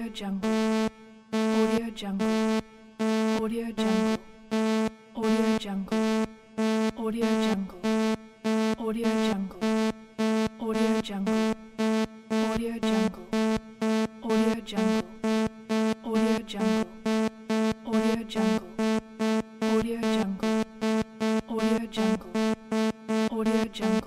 Jungle, Audio Jungle, Audio Jungle, Audio Jungle, Audio Jungle, Audio Jungle, Audio Jungle, Audio Jungle, Audio Jungle, Audio Jungle, Audio Jungle, Audio Jungle, Audio Jungle, Audio Jungle.